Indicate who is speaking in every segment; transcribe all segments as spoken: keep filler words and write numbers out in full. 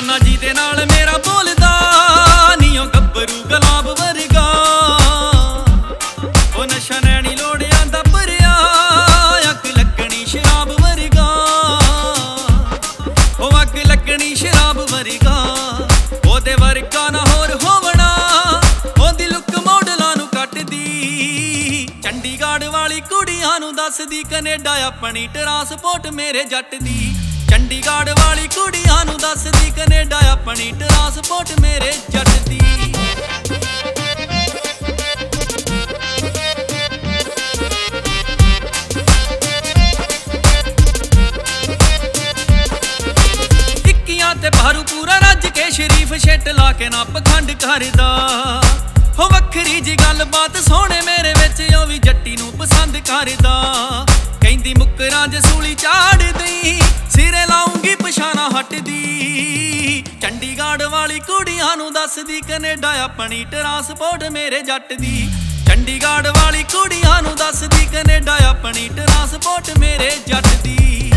Speaker 1: ਨਾ ਜਿਹਦੇ ਨਾਲ ਮੇਰਾ ਬੋਲਦਾ ਨੀ ਉਹ ਗੱਭਰੂ ਗੁਲਾਬ ਵਰਗਾ। ਉਹ ਨਸ਼ਾ ਨੈਣੀ ਲੋੜਿਆਂ ਦਾ ਭਰਿਆ ਅੱਗ ਲੱਗਣੀ ਸ਼ਰਾਬ ਵਰਗਾ। ਉਹ ਅੱਗ ਲੱਗਣੀ ਸ਼ਰਾਬ ਵਰਗਾ। ਉਹਦੇ ਵਰਗਾ ਨਾ ਹੋਰ ਹੋਵਣਾ ਉਹਦੀ ਲੁੱਕ ਮੋਡਲਾਂ ਨੂੰ ਕੱਟਦੀ। ਚੰਡੀਗੜ੍ਹ ਵਾਲੀ ਕੁੜੀਆਂ ਨੂੰ ਦੱਸਦੀ ਕੈਨੇਡਾ ਆਪਣੀ ਟਰਾਂਸਪੋਰਟ ਮੇਰੇ ਜੱਟ ਦੀ। ਚੰਡੀਗੜ੍ਹ ਵਾਲੀ ਕੁੜੀਆਂ ਨੂੰ ਦੱਸਦੀ ਕੈਨੇਡਾ ਆਪਣੀ ਟਰਾਂਸਪੋਰਟ ਮੇਰੇ ਜੱਟ ਦੀ। ਇੱਕੀਆਂ ਤੇ ਭਾਰੂ ਪੂਰਾ ਰੱਜ ਕੇ ਸ਼ਰੀਫ ਛਿੱਟ ਲਾ ਕੇ ਨਾ ਪਖੰਡ ਕਰਦਾ। ਹੋ ਵੱਖਰੀ ਜੀ ਗੱਲਬਾਤ ਸੋਹਣੇ ਮੇਰੇ ਵਿੱਚ ਉਹ ਵੀ ਜੱਟੀ ਨੂੰ ਪਸੰਦ ਕਰਦਾ। ਕਹਿੰਦੀ ਮੁੱਕਰਾਂ ਜੇ ਸੂਲੀ ਚਾੜਦੀ ਸਿਰੇ ਲਾਉਂਗੀ ਪਛਾਣਾ ਹਟਦੀ। ਚੰਡੀਗੜ੍ਹ ਵਾਲੀ ਕੁੜੀਆਂ ਨੂੰ ਦੱਸਦੀ ਕੈਨੇਡਾ ਆਪਣੀ ਟਰਾਂਸਪੋਰਟ ਮੇਰੇ ਜੱਟ ਦੀ। ਚੰਡੀਗੜ੍ਹ ਵਾਲੀ ਕੁੜੀਆਂ ਨੂੰ ਦੱਸਦੀ ਕੈਨੇਡਾ ਆਪਣੀ ਟਰਾਂਸਪੋਰਟ ਮੇਰੇ ਜੱਟ ਦੀ।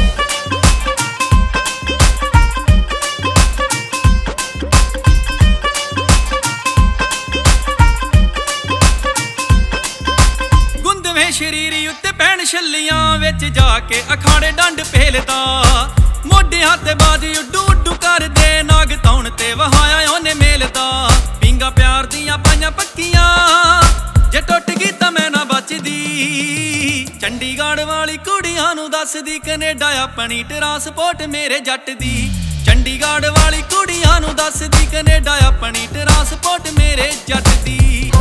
Speaker 1: ਗੁੰਦਵੇਂ ਸ਼ਰੀਰੀ ਉੱਤੇ ਪੈਣ ਛੱਲੀਆਂ ਵਿੱਚ ਜਾ ਕੇ ਅਖਾੜੇ ਡੰਡ ਪੇਲਦਾ। ਮੋਢਿਆਂ ਤੇ ਬਾਜੀ ਉੱਡੂ ਉੱਡੂ ਕਰਦੇ ਨਾਗ ਤੌਣ ਤੇ ਵਹਾਇਆ ਉਹਨੇ ਮੇਲਦਾ। ਪਿੰਗਾ ਪਿਆਰ ਦੀਆਂ ਪਾਈਆਂ ਪੱਕੀਆਂ ਜੇ ਟੁੱਟ ਗਈ ਤਾਂ ਮੈਂ ਨਾ ਬਚਦੀ। ਚੰਡੀਗੜ੍ਹ ਵਾਲੀ ਕੁੜੀਆਂ ਨੂੰ ਦੱਸਦੀ ਕੈਨੇਡਾ ਆਪਣੀ ਟਰਾਂਸਪੋਰਟ ਮੇਰੇ ਜੱਟ ਦੀ। ਚੰਡੀਗੜ੍ਹ ਵਾਲੀ ਕੁੜੀਆਂ ਨੂੰ ਦੱਸਦੀ ਕੈਨੇਡਾ ਆਪਣੀ ਟਰਾਂਸਪੋਰਟ ਮੇਰੇ ਜੱਟ ਦੀ।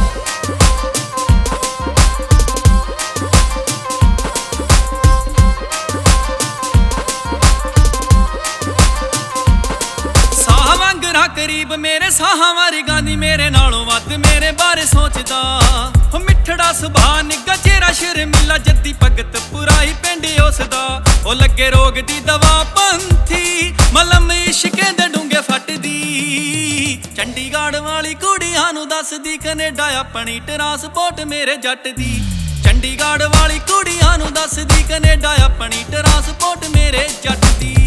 Speaker 1: ਕਰੀਬ ਮੇਰੇ ਸਾਹਾਂ ਵਰਗਾ ਨੀ ਮੇਰੇ ਨਾਲੋਂ ਵੱਧ ਮੇਰੇ ਬਾਰੇ ਸੋਚਦਾ। ਹੋ ਮਿੱਠੜਾ ਸੁਭਾਅ ਨਿੱਘਾ ਚਿਹਰਾ ਸ਼ਰਮੀਲਾ ਜੱਦੀ ਭਗਤ ਪੁਰਾਈ ਪਿੰਡ ਉਸਦਾ। ਉਹ ਲੱਗੇ ਰੋਗ ਦੀ ਦਵਾ ਪੰਥੀ ਮਲਮ ਇਸ਼ਕੇ ਦੇ ਡੂੰਘੇ ਫੱਟਦੀ। ਚੰਡੀਗੜ੍ਹ ਵਾਲੀ ਕੁੜੀਆਂ ਨੂੰ ਦੱਸਦੀ ਕੈਨੇਡਾ ਆਪਣੀ ਟਰਾਂਸਪੋਰਟ ਮੇਰੇ ਜੱਟ ਦੀ। ਚੰਡੀਗੜ੍ਹ ਵਾਲੀ ਕੁੜੀਆਂ ਨੂੰ ਦੱਸਦੀ ਕੈਨੇਡਾ ਆਪਣੀ ਟਰਾਂਸਪੋਰਟ ਮੇਰੇ ਜੱਟ ਦੀ।